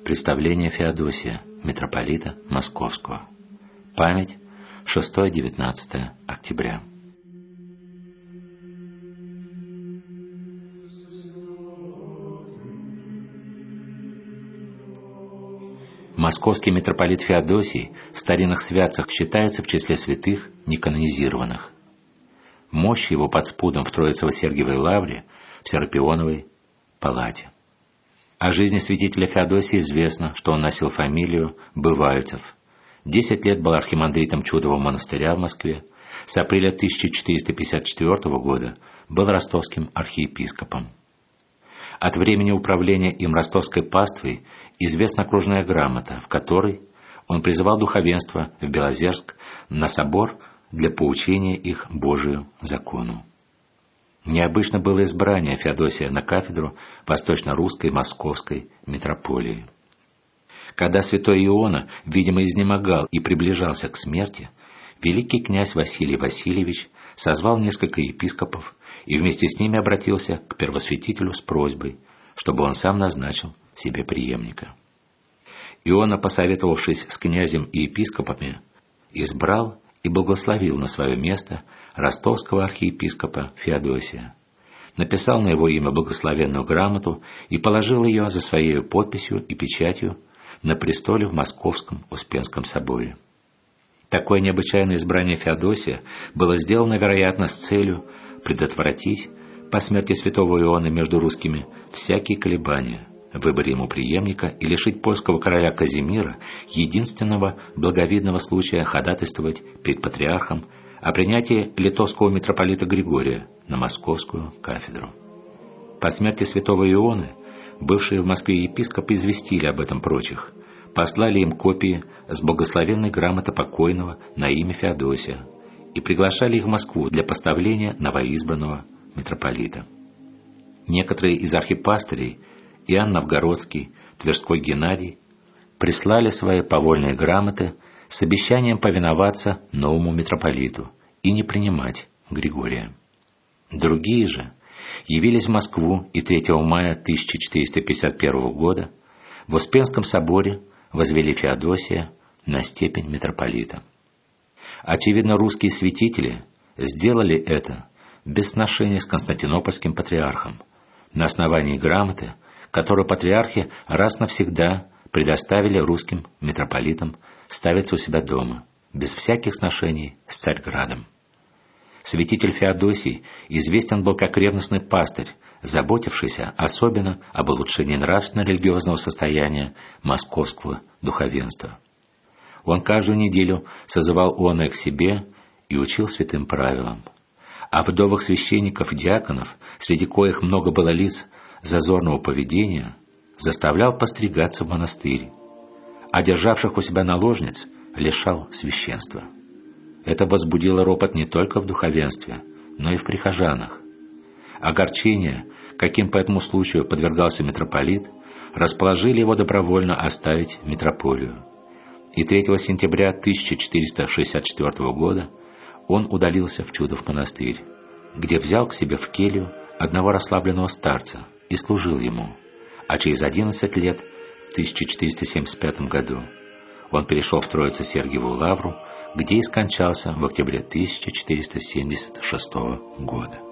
Представление Феодосия, митрополита Московского. Память 6-19 октября. Московский митрополит Феодосий в старинных святцах считается в числе святых неканонизированных. Мощь его под спудом в Троице-Сергиевой лавре в Серапионовой палате. О жизни святителя Феодосия известно, что он носил фамилию Бывальцев. 10 лет был архимандритом Чудового монастыря в Москве. С апреля 1454 года был ростовским архиепископом. От времени управления им ростовской паствой известна окружная грамота, в которой он призывал духовенство в Белозерск на собор для поучения их Божию закону. Необычно было избрание Феодосия на кафедру Восточно-Русской Московской митрополии. Когда святой Иона, видимо, изнемогал и приближался к смерти, великий князь Василий Васильевич созвал несколько епископов и вместе с ними обратился к первосвятителю с просьбой, чтобы он сам назначил себе преемника. Иона, посоветовавшись с князем и епископами, избрал и благословил на свое место ростовского архиепископа Феодосия, написал на его имя благословенную грамоту и положил ее за своей подписью и печатью на престоле в Московском Успенском соборе. Такое необычайное избрание Феодосия было сделано, вероятно, с целью предотвратить по смерти святого Иоанна между русскими всякие колебания в выборе ему преемника и лишить польского короля Казимира единственного благовидного случая ходатайствовать перед патриархом о принятии литовского митрополита Григория на московскую кафедру. По смерти святого Ионы бывшие в Москве епископы известили об этом прочих, послали им копии с благословенной грамоты покойного на имя Феодосия и приглашали их в Москву для поставления новоизбранного митрополита. Некоторые из архипастырей, Иоанн Новгородский, Тверской Геннадий, прислали свои повольные грамоты с обещанием повиноваться новому митрополиту и не принимать Григория. Другие же явились в Москву и 3 мая 1451 года в Успенском соборе возвели Феодосия на степень митрополита. Очевидно, русские святители сделали это без сношения с Константинопольским патриархом, на основании грамоты, которую патриархи раз навсегда предоставили русским митрополитам ставиться у себя дома, без всяких сношений с Царьградом. Святитель Феодосий известен был как ревностный пастырь, заботившийся особенно об улучшении нравственно-религиозного состояния московского духовенства. Он каждую неделю созывал оное к себе и учил святым правилам. А вдовых священников и диаконов, среди коих много было лиц зазорного поведения, заставлял постригаться в монастырь, а державших у себя наложниц лишал священства. Это возбудило ропот не только в духовенстве, но и в прихожанах. Огорчение, каким по этому случаю подвергался митрополит, расположили его добровольно оставить митрополию. И 3 сентября 1464 года он удалился в Чудов монастырь, где взял к себе в келью одного расслабленного старца и служил ему, а через 11 лет, в 1475 году, он перешел в Троице-Сергиеву лавру, где и скончался в октябре 1476 года.